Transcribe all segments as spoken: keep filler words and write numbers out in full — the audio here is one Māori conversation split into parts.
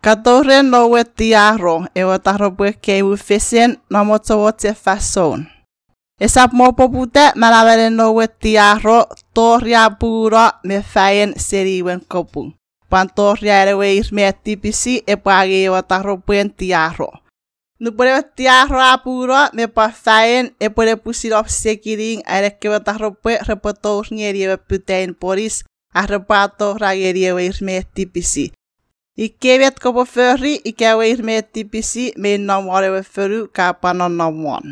Katoren no we tiaro e o tarobue ke u fesen no moto te fason. Esap mo popute malavere no we tiaro toria pura me fayen seri wen kopung. Pantoria ere we irme tipisi e pagi o tarobuen tiaro. No puede tiaro apuro me pa fayen e puede pusir op sekiring ere ke o tarobue repotor nieri we putein poris a repato rageri we irme tipisi. Ikke vet ko på førri, ikke er weir med tipisi, men nam are we føru kapa no nam one.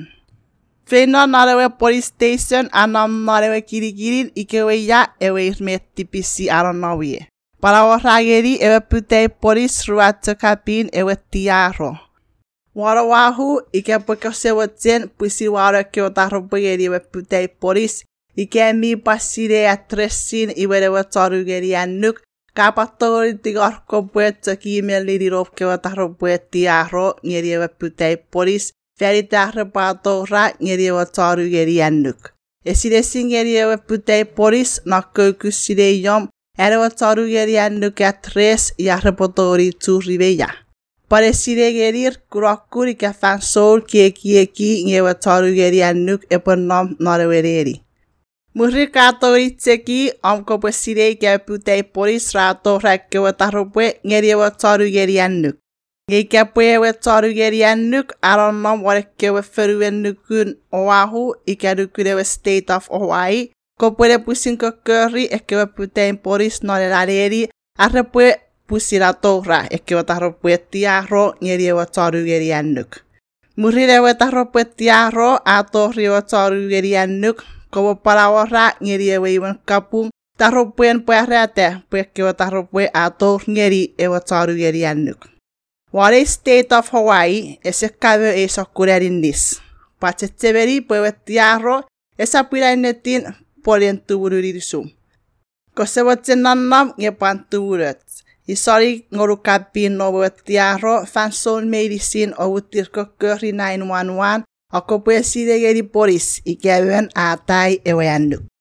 Fena nare we police station, anam nare we kirikirin, ikke we ya e weir med tipisi aron nawie. Para o rageri e we putei police ruato kapin e we tiaro. Wara wahu, ikke poko se watsen, pusi wara ke o taro bugeri we putei police, ikke mi pasire atresin i we we tarugeri annuk, Kapatori tigarko puet kiimel lidirop ke wataro puet tiaro ngeri we putei polis feri tahre patora ngeri wataru geri annuk. Esire singeri we putei polis nakko sire yom ere wataru geri annuk atres ya repotori turiveya. Pare sire gerir kurakuri ka fansol ke kieki nge wataru geri annuk eponom narewereri. Muri katori tseki amko pesire ke putei polis rato rakke watarupwe ngeri wataru geri annuk. Ngeke pwe wataru geri annuk aron nam wareke we feruwen nukun oahu ikadukure we state of Hawaii. Ko pwede pusin ko curry eke we putei polis nore rareri arrepwe pusirato ra eke watarupwe tiaro ngeri wataru geri annuk. Muri le watarupwe tiaro ato ri wataru geri annuk. Como para ahorrar ngeri we iwan kapung tarupuen puerate pueke wa tarupue ato ngeri e wa taru ngeri annuk. Wale state of Hawaii ese kabe e sokurerin nis. Pacheteveri puewe tiaro esa pira netin polien tubururisum. Kose watsen nannam nge pantuburet. Isori ngoru kapin no we tiaro fanson medicine o utirko curry nine one one. Ako puede si de geri polis y que ven a tai e weanduk.